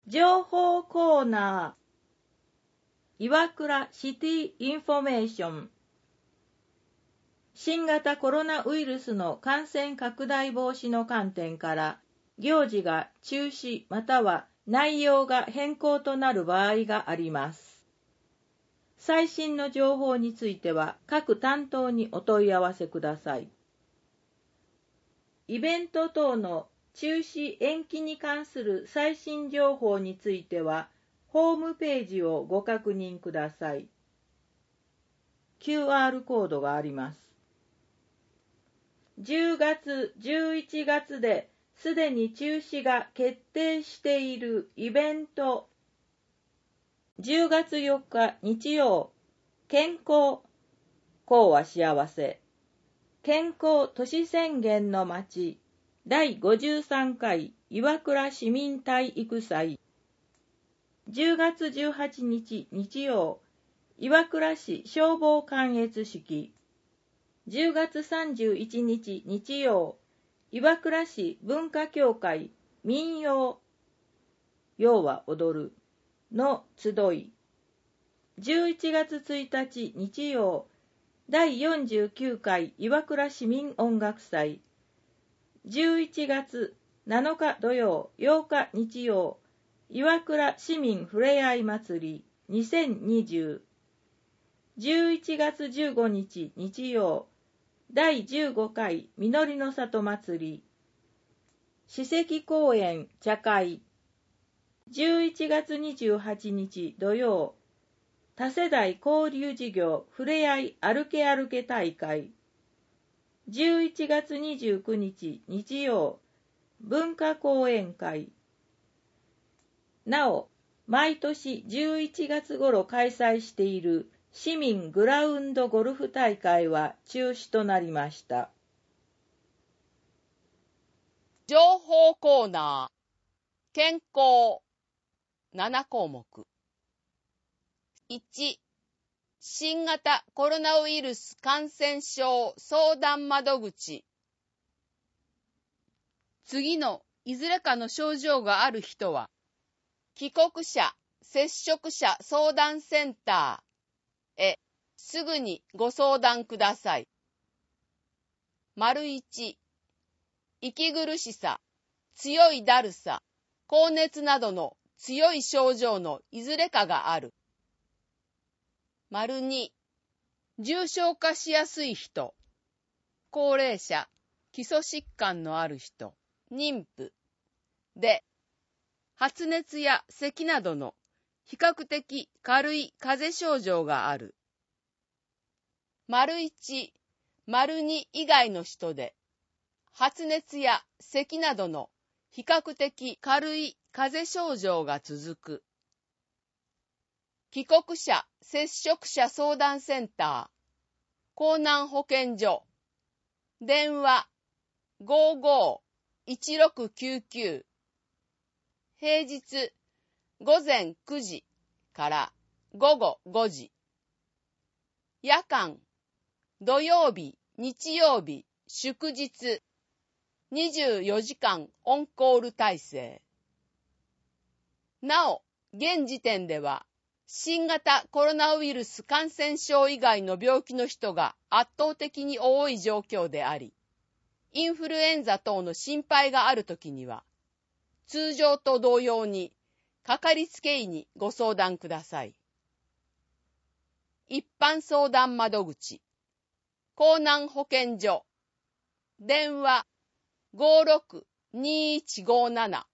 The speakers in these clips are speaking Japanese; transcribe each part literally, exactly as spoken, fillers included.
情報コーナー、岩倉シティインフォメーション。新型コロナウイルスの感染拡大防止の観点から、行事が中止または内容が変更となる場合があります。最新の情報については、各担当にお問い合わせください。イベント等の中止延期に関する最新情報については、ホームページをご確認ください。キューアール コードがあります。じゅうがつ、じゅういちがつですでに中止が決定しているイベント。じゅうがつよっか日曜、健康、幸は幸せ。健康都市宣言の街。だいごじゅうさんかい岩倉市民体育祭。じゅうがつじゅうはちにち日曜、岩倉市消防観閲式。じゅうがつさんじゅういちにち日曜、岩倉市文化協会民謡、要は踊るの集い。じゅういちがつついたち日曜、だいよんじゅうきゅうかい岩倉市民音楽祭。じゅういちがつなのか土曜、ようか日曜、岩倉市民ふれあい祭りにせんにじゅう。じゅういちがつじゅうごにち日曜、だいじゅうごかいみのりの里祭り。史跡公園茶会。じゅういちがつにじゅうはちにち土曜、多世代交流事業ふれあい歩け歩け大会。じゅういちがつにじゅうくにち日曜、文化講演会。なお、毎年じゅういちがつ頃開催している市民グラウンドゴルフ大会は中止となりました。 情報コーナー、健康、ななこうもく。いち、新型コロナウイルス感染症相談窓口。次のいずれかの症状がある人は、帰国者接触者相談センターへすぐにご相談ください。いち、息苦しさ、強いだるさ、高熱などの強い症状のいずれかがある。に、重症化しやすい人、高齢者、基礎疾患のある人、妊婦で、発熱や咳などの比較的軽い風邪症状がある。いち、に以外の人で、発熱や咳などの比較的軽い風邪症状が続く。帰国者接触者相談センター、江南保健所、電話 ごーごーいちろくきゅうきゅう、平日ごぜんくじからごごごじ、夜間、土曜日、日曜日、祝日、にじゅうよじかんオンコール体制。なお、現時点では、新型コロナウイルス感染症以外の病気の人が圧倒的に多い状況であり、インフルエンザ等の心配があるときには、通常と同様に、かかりつけ医にご相談ください。一般相談窓口、江南保健所、電話 ごーろくにいちごーなな、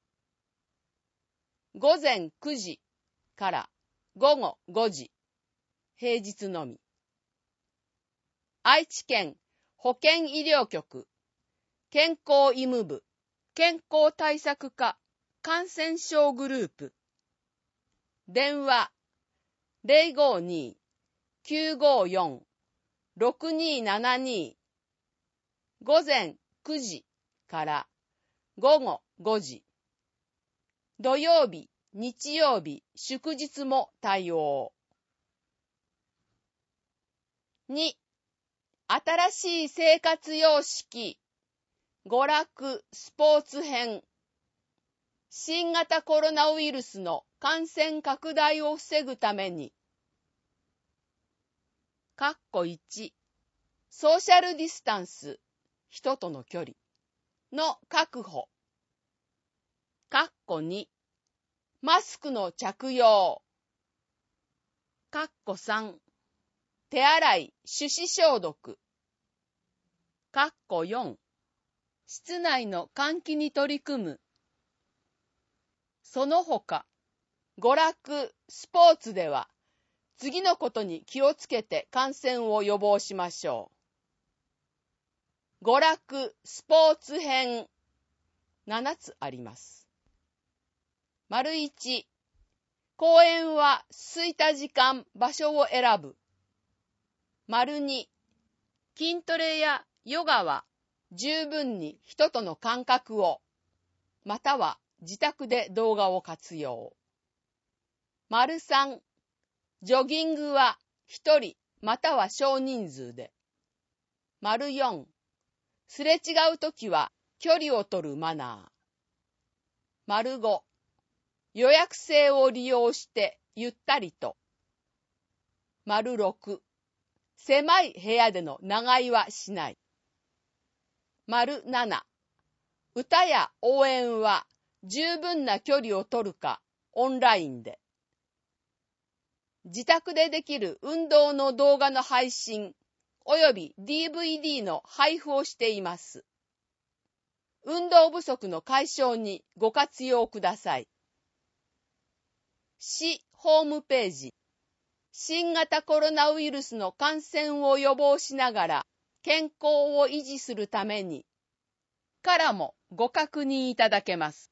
ごぜんくじからごごごじ、平日のみ。愛知県保健医療局、健康医務部、健康対策課、感染症グループ。電話 ゼロごーにーきゅうごーよんろくにーななにー、ごぜんくじからごごごじ。土曜日、日曜日、祝日も対応。に、新しい生活様式、娯楽、スポーツ編。 新型コロナウイルスの感染拡大を防ぐために、括弧いち、ソーシャルディスタンス、人との距離の確保、括弧に、マスクの着用、括弧さん、手洗い、手指消毒、括弧よん、室内の換気に取り組む。その他、娯楽、スポーツでは、次のことに気をつけて感染を予防しましょう。娯楽、スポーツ編、ななつあります。丸いち、公園は空いた時間、場所を選ぶ。丸に、筋トレやヨガは十分に人との間隔を、または自宅で動画を活用。丸さん、ジョギングは一人または少人数で。丸よん、すれ違うときは距離を取るマナー。丸ご、予約制を利用してゆったりと。丸ろく、狭い部屋での長居はしない。丸なな、歌や応援は十分な距離を取るかオンラインで。自宅でできる運動の動画の配信および ディーブイディー の配布をしています。運動不足の解消にご活用ください。市ホームページ、新型コロナウイルスの感染を予防しながら健康を維持するためにからもご確認いただけます。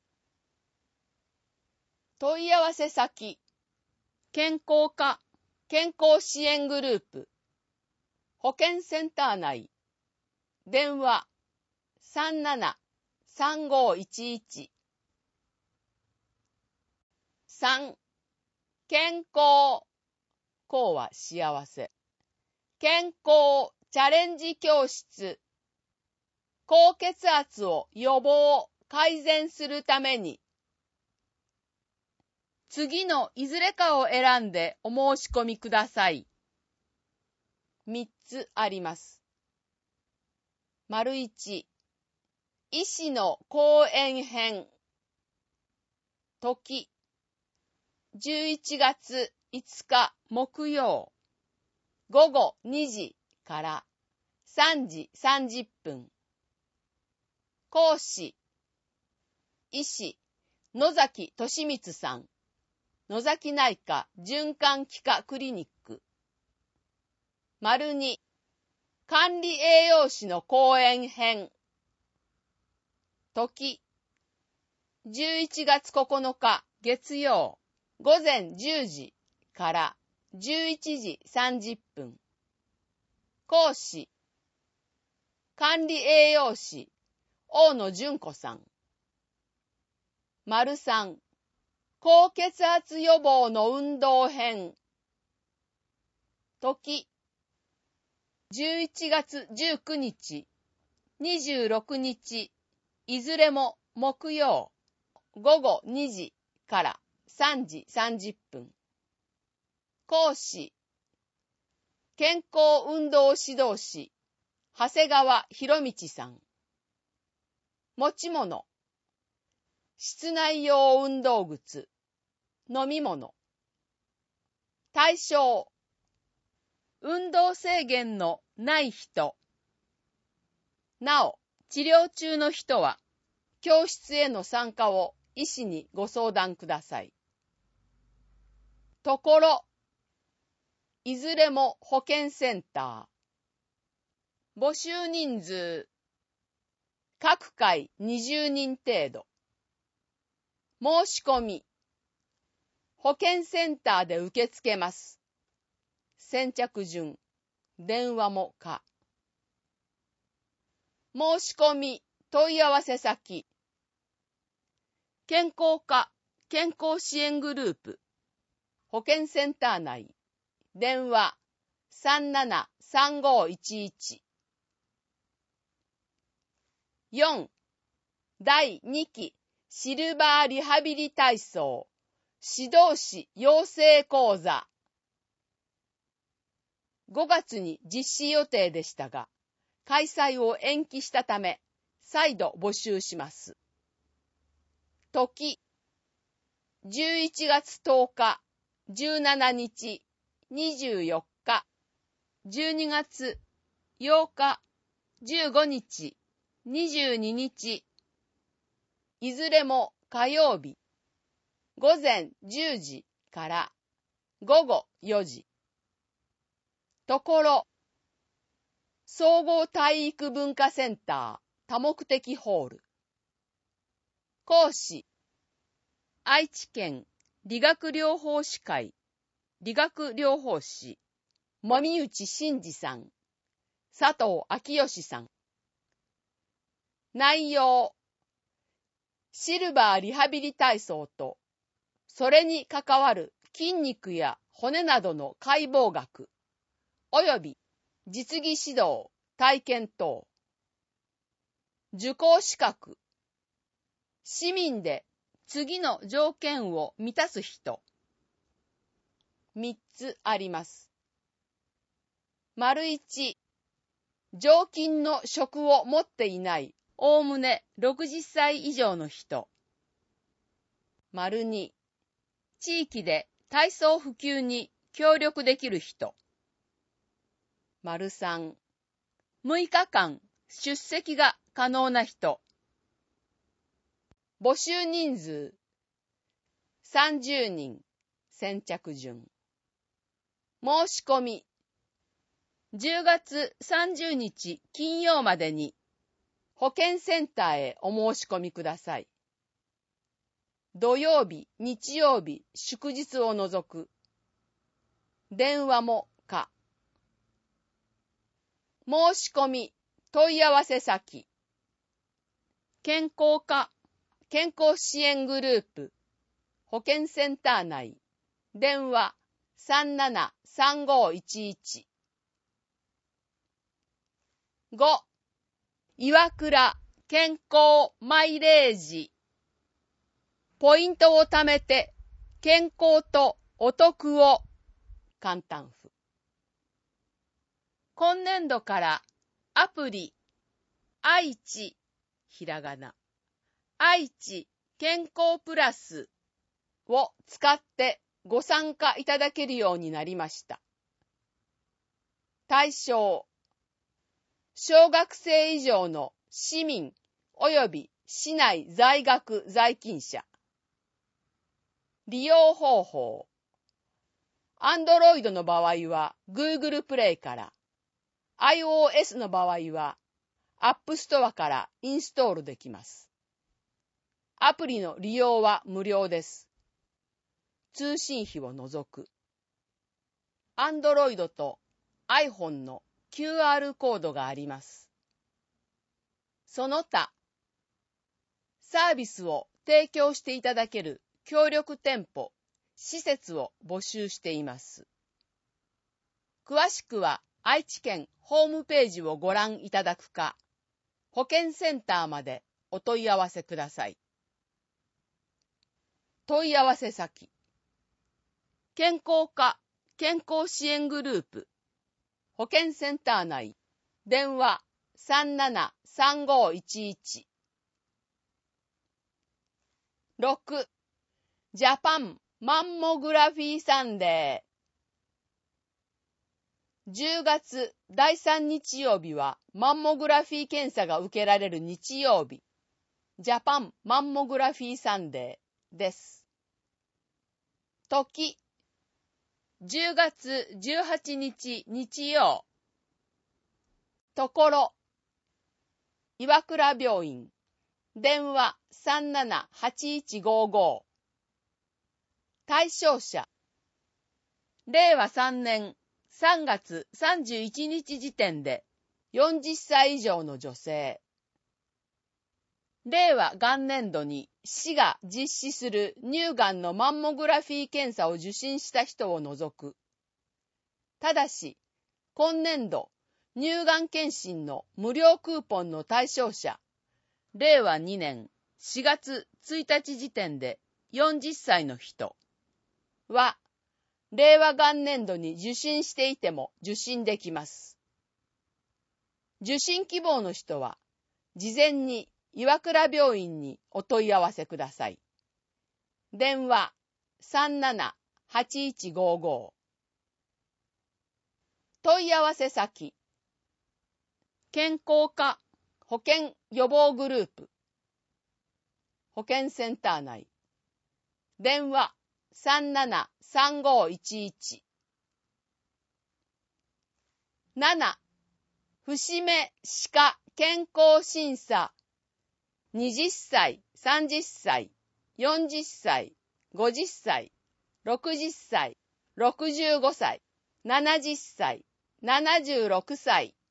問い合わせ先、健康課健康支援グループ保健センター内電話 さんなな さんごいちいち さん健康康は幸せ健康チャレンジ教室高血圧を予防改善するために次のいずれかを選んでお申し込みください。みっつあります。丸いち、医師の講演編。時、じゅういちがついつか木曜、ごごにじからさんじさんじゅっぷん。講師、医師、野崎俊光さん。野崎内科循環器科クリニック。丸に、管理栄養士の講演編。時、じゅういちがつここのか月曜、ごぜんじゅうじからじゅういちじさんじゅっぷん。講師、管理栄養士、大野純子さん。丸さん、高血圧予防の運動編。時、じゅういちがつじゅうくにち、にじゅうろくにち、いずれも木曜、ごごにじからさんじさんじゅっぷん。講師、健康運動指導士、長谷川博道さん。持ち物、室内用運動靴、飲み物。対象、運動制限のない人。なお、治療中の人は、教室への参加を医師にご相談ください。ところ、いずれも保健センター。募集人数、各回にじゅうにん程度。申し込み、保健センターで受け付けます。先着順、電話も可。申し込み、問い合わせ先、健康課健康支援グループ、保健センター内、電話 さんなな さんごいちいち。よん、だいにきシルバーリハビリ体操指導士養成講座。ごがつに実施予定でしたが、開催を延期したため、再度募集します。時、じゅういちがつとおか、じゅうしちにち、にじゅうよっか、じゅうにがつようか、じゅうごにち、にじゅうににち、いずれも火曜日、ごぜんじゅうじからごごよじ。ところ、総合体育文化センター多目的ホール。講師、愛知県理学療法士会理学療法士、籾内真二さん、佐藤昭義さん。内容、シルバーリハビリ体操と、それに関わる筋肉や骨などの解剖学、および実技指導、体験等。受講資格、市民で次の条件を満たす人。みっつあります。丸いち、常勤の職を持っていないおおむねろくじゅっさい以上の人。丸に、地域で体操普及に協力できる人。丸さん、むいかかん出席が可能な人。募集人数さんじゅうにん、先着順。申し込みじゅうがつさんじゅうにち金曜までに保健センターへお申し込みください。土曜日、日曜日、祝日を除く。電話も可。申し込み、問い合わせ先。健康課、健康支援グループ、保健センター内。電話さんななさんごいちいち。ご. 岩倉健康マイレージ。ポイントを貯めて健康とお得を。簡単符。今年度からアプリ愛知ひらがな愛知健康プラスを使ってご参加いただけるようになりました。対象、小学生以上の市民及び市内在学在勤者。利用方法、Android の場合は Google プレイから、iOS の場合は App Store からインストールできます。アプリの利用は無料です。通信費を除く。Android と iPhone の キューアール コードがあります。その他、サービスを提供していただける協力店舗、施設を募集しています。詳しくは愛知県ホームページをご覧いただくか、保健センターまでお問い合わせください。問い合わせ先、健康課健康支援グループ、保健センター内、電話さんななさんごいちいち。ろく. ジャパンマンモグラフィーサンデー。じゅうがつだいさん日曜日はマンモグラフィー検査が受けられる日曜日。ジャパンマンモグラフィーサンデーです。時、じゅうがつじゅうはちにち日曜。ところ、岩倉病院。電話さんななはちいちごご。対象者、れいわさんねんさんがつさんじゅういちにち時点でよんじゅっさい以上の女性。れいわ元年度に市が実施する乳がんのマンモグラフィー検査を受診した人を除く。ただし、今年度乳がん検診の無料クーポンの対象者、れいわにねんしがつついたち時点でよんじゅっさいの人は、令和元年度に受診していても受診できます。受診希望の人は、事前に岩倉病院にお問い合わせください。電話 さんななはちいちごご。問い合わせ先、健康課保健予防グループ、保健センター内。電話 さんななさんごいちいち。なな、節目歯科健康審査。はたち、さんじゅっさい、よんじゅっさい、ごじゅっさい、ろくじゅっさい、ろくじゅうごさい、ななじゅっさい、ななじゅうろくさい。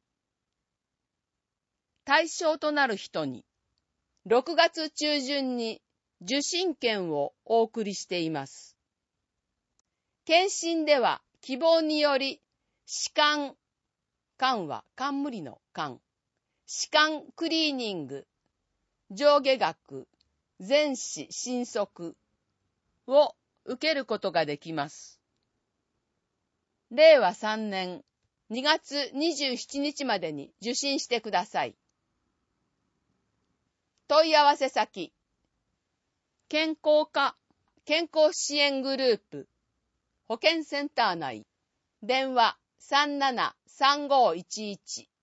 対象となる人に、ろくがつ中旬に受診券をお送りしています。検診では希望により、歯間、間は冠の間、歯間クリーニング、上下学、全歯診測を受けることができます。れいわさんねんにがつにじゅうしちにちまでに受診してください。問い合わせ先、健康課健康支援グループ保健センター内。電話 さんななさんごいちいち。